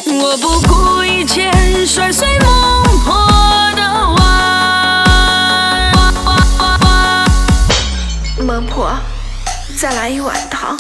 我不顾一切摔碎孟婆的碗。 孟婆，再来一碗汤。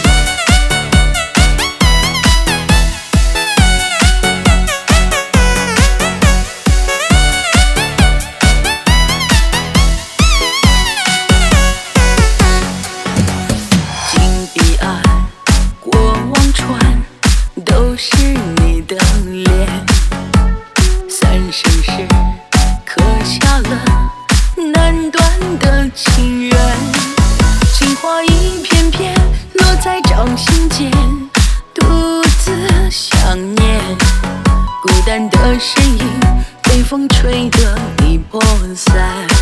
金彼岸，过往船，都是你的脸。三生石，刻下了难断的情缘。情话一片片落在掌心间，独自想念。孤单的身影被风吹得已破散。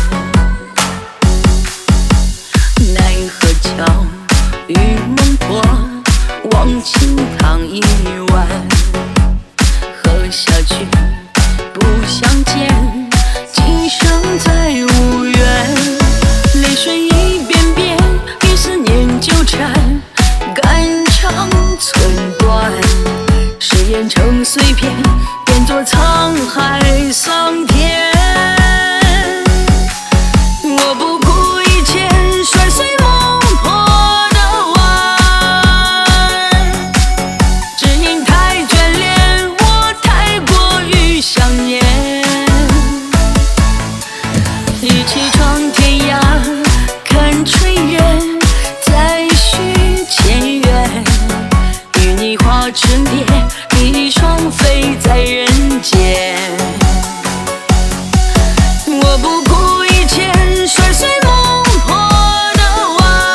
奈何桥与孟婆，忘情汤一碗。喝下去不相见，今生再无缘。泪水一遍遍与思念纠缠，肝肠寸断。誓言成碎片，变作沧海桑田。我不顾一切摔碎孟婆的碗，只因太眷恋，我太过于想念。一起闯天涯，看炊烟，再续前缘。与你化成蝶，一双飞在人间。我不顾一切摔碎孟婆的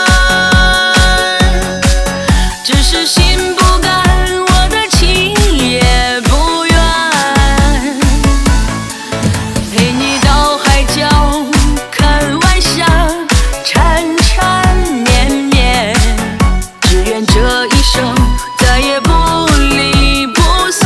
碗，只是心不甘，我的情也不愿。陪你到海角看晚霞，缠缠绵绵，只愿这一生再也不离不散。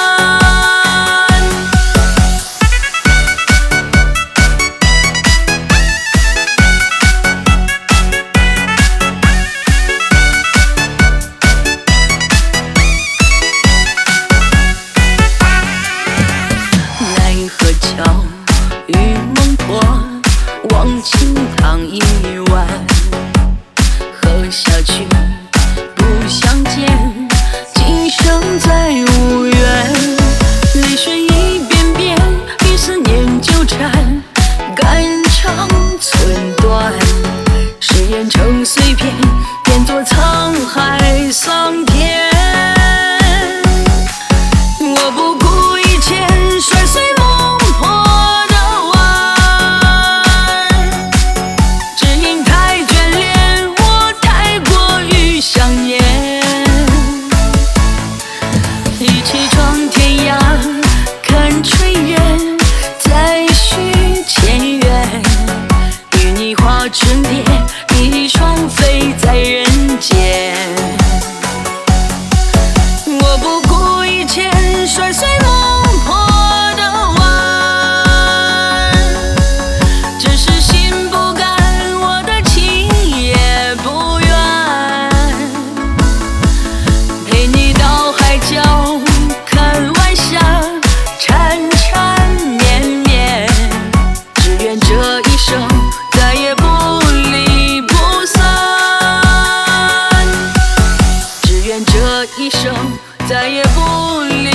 奈何桥与孟婆，忘情汤一碗。喝下去不相见，今生再无缘。泪水一遍遍与思念纠缠，肝肠寸断。誓言成碎片，变作沧海桑田。我不顾一切摔碎孟婆的碗，只因太眷恋，我太过于想念。一起闯天涯，看炊烟，再续前缘。与你化成蝶，一双飞在人间。我不顾一切摔碎孟婆的碗，只是心不甘，我的情也不愿。陪你到海角看晚霞，缠缠绵绵，只愿这一生再也不离不散。只愿这一生再也不离